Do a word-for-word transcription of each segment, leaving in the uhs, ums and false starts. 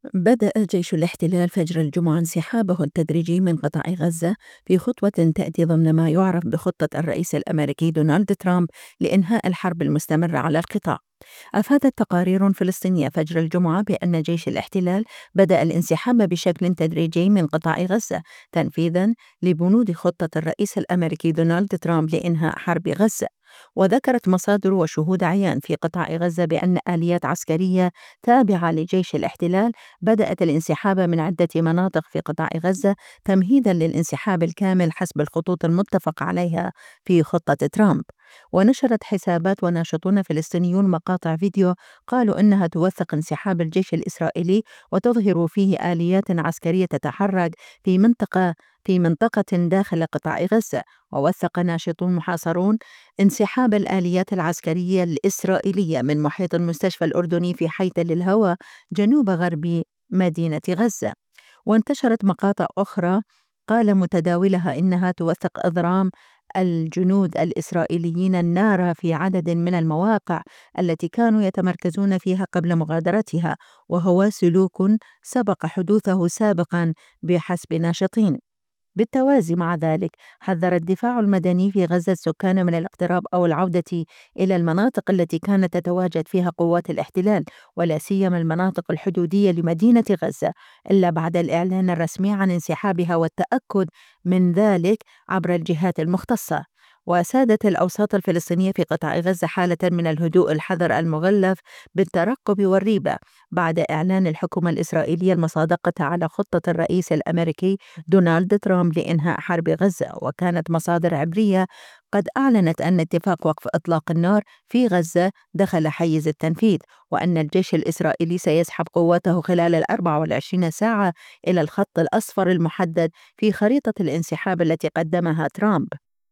بدأ جيش الاحتلال فجر الجمعة انسحابه التدريجي من قطاع غزة في خطوة تأتي ضمن ما يعرف بخطة الرئيس الأمريكي دونالد ترامب لإنهاء الحرب المستمرة على القطاع. أفادت تقارير فلسطينية فجر الجمعة بأن جيش الاحتلال بدأ الانسحاب بشكل تدريجي من قطاع غزة تنفيذا لبنود خطة الرئيس الأمريكي دونالد ترامب لإنهاء حرب غزة. وذكرت مصادر وشهود عيان في قطاع غزة بأن آليات عسكرية تابعة لجيش الاحتلال بدأت الانسحاب من عدة مناطق في قطاع غزة تمهيدا للانسحاب الكامل حسب الخطوط المتفق عليها في خطة ترامب. ونشرت حسابات وناشطون فلسطينيون مقاطع فيديو قالوا إنها توثق انسحاب الجيش الإسرائيلي وتظهر فيه آليات عسكرية تتحرك في منطقة في منطقة داخل قطاع غزة. ووثق ناشطون محاصرون انسحاب الآليات العسكرية الإسرائيلية من محيط المستشفى الأردني في حي تل الهوى جنوب غرب مدينة غزة. وانتشرت مقاطع أخرى قال متداولها إنها توثق إضرام الجنود الإسرائيليين النار في عدد من المواقع التي كانوا يتمركزون فيها قبل مغادرتها، وهو سلوك سبق حدوثه سابقا بحسب ناشطين. بالتوازي مع ذلك حذر الدفاع المدني في غزة السكان من الاقتراب أو العودة إلى المناطق التي كانت تتواجد فيها قوات الاحتلال، ولا سيما المناطق الحدودية لمدينة غزة، إلا بعد الإعلان الرسمي عن انسحابها والتأكد من ذلك عبر الجهات المختصة. وسادت الأوساط الفلسطينية في قطاع غزة حالة من الهدوء الحذر المغلف بالترقب والريبة بعد إعلان الحكومة الإسرائيلية المصادقة على خطة الرئيس الأمريكي دونالد ترامب لإنهاء حرب غزة. وكانت مصادر عبرية قد أعلنت أن اتفاق وقف إطلاق النار في غزة دخل حيز التنفيذ، وأن الجيش الإسرائيلي سيسحب قواته خلال الأربع والعشرين ساعة إلى الخط الأصفر المحدد في خريطة الانسحاب التي قدمها ترامب.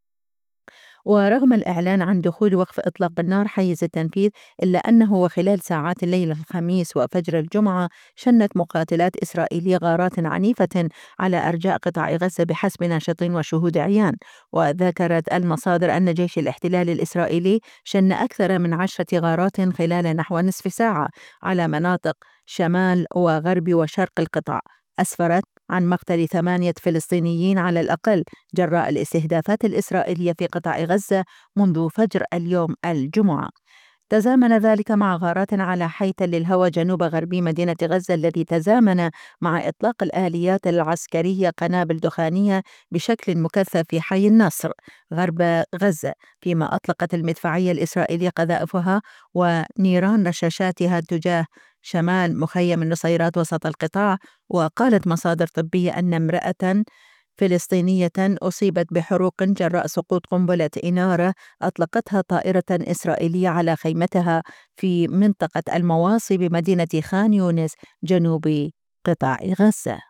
ورغم الإعلان عن دخول وقف إطلاق النار حيز التنفيذ، إلا أنه وخلال ساعات الليل الخميس وفجر الجمعة شنت مقاتلات إسرائيلية غارات عنيفة على أرجاء قطاع غزة بحسب ناشطين وشهود عيان. وذكرت المصادر أن جيش الاحتلال الإسرائيلي شن أكثر من عشرة غارات خلال نحو نصف ساعة على مناطق شمال وغرب وشرق القطاع، أسفرت عن مقتل ثمانية فلسطينيين على الأقل جراء الاستهدافات الإسرائيلية في قطاع غزة منذ فجر اليوم الجمعة. تزامن ذلك مع غارات على حي تل الهوى جنوب غربي مدينة غزة الذي تزامن مع إطلاق الآليات العسكرية قنابل دخانية بشكل مكثف في حي النصر غرب غزة، فيما أطلقت المدفعية الإسرائيلية قذائفها ونيران رشاشاتها تجاه شمال مخيم النصيرات وسط القطاع. وقالت مصادر طبية أن امرأة فلسطينية أصيبت بحروق جراء سقوط قنبلة إنارة أطلقتها طائرة إسرائيلية على خيمتها في منطقة المواصي بمدينة خان يونس جنوب قطاع غزة.